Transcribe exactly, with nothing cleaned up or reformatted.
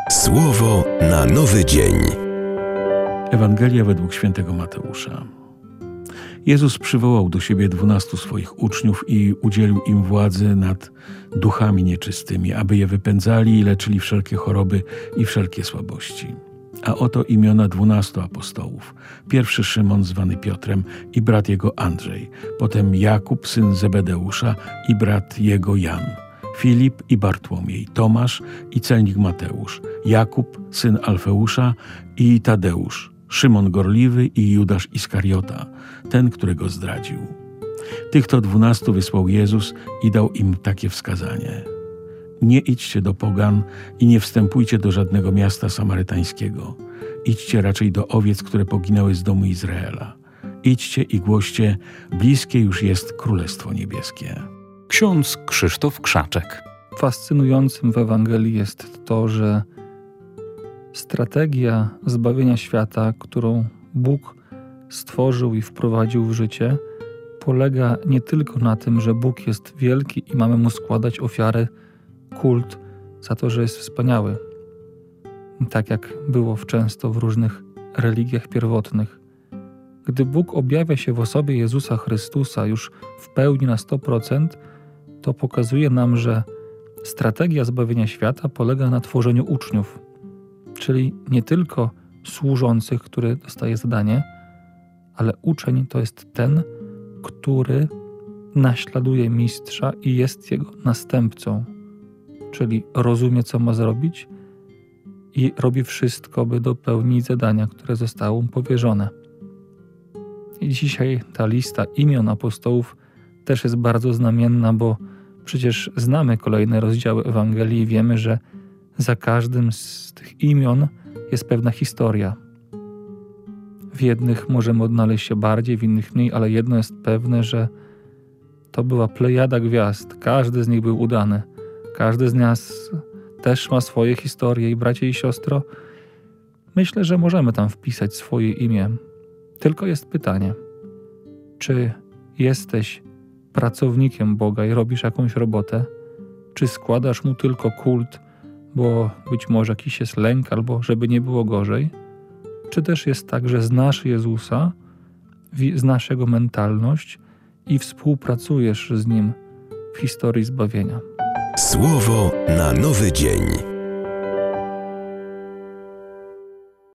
Słowo na nowy dzień. Ewangelia według świętego Mateusza. Jezus przywołał do siebie dwunastu swoich uczniów i udzielił im władzy nad duchami nieczystymi, aby je wypędzali i leczyli wszelkie choroby i wszelkie słabości. A oto imiona dwunastu apostołów. Pierwszy Szymon, zwany Piotrem, i brat jego Andrzej. Potem Jakub, syn Zebedeusza, i brat jego Jan. Filip i Bartłomiej, Tomasz i celnik Mateusz, Jakub, syn Alfeusza, i Tadeusz, Szymon Gorliwy i Judasz Iskariota, ten, którego zdradził. Tych to dwunastu wysłał Jezus i dał im takie wskazanie. Nie idźcie do pogan i nie wstępujcie do żadnego miasta samarytańskiego. Idźcie raczej do owiec, które poginęły z domu Izraela. Idźcie i głoście, bliskie już jest Królestwo Niebieskie. Ksiądz Krzysztof Krzaczek. Fascynującym w Ewangelii jest to, że strategia zbawienia świata, którą Bóg stworzył i wprowadził w życie, polega nie tylko na tym, że Bóg jest wielki i mamy Mu składać ofiary, kult za to, że jest wspaniały. Tak jak było często w różnych religiach pierwotnych. Gdy Bóg objawia się w osobie Jezusa Chrystusa już w pełni na sto procent, to pokazuje nam, że strategia zbawienia świata polega na tworzeniu uczniów, czyli nie tylko służących, który dostaje zadanie, ale uczeń to jest ten, który naśladuje mistrza i jest jego następcą, czyli rozumie, co ma zrobić i robi wszystko, by dopełnić zadania, które zostało mu powierzone. I dzisiaj ta lista imion apostołów też jest bardzo znamienna, bo przecież znamy kolejne rozdziały Ewangelii i wiemy, że za każdym z tych imion jest pewna historia. W jednych możemy odnaleźć się bardziej, w innych mniej, ale jedno jest pewne, że to była plejada gwiazd. Każdy z nich był udany. Każdy z nas też ma swoje historie i bracie i siostro, myślę, że możemy tam wpisać swoje imię. Tylko jest pytanie, czy jesteś pracownikiem Boga i robisz jakąś robotę, czy składasz Mu tylko kult, bo być może jakiś jest lęk albo żeby nie było gorzej, czy też jest tak, że znasz Jezusa, znasz Jego mentalność i współpracujesz z Nim w historii zbawienia. Słowo na nowy dzień.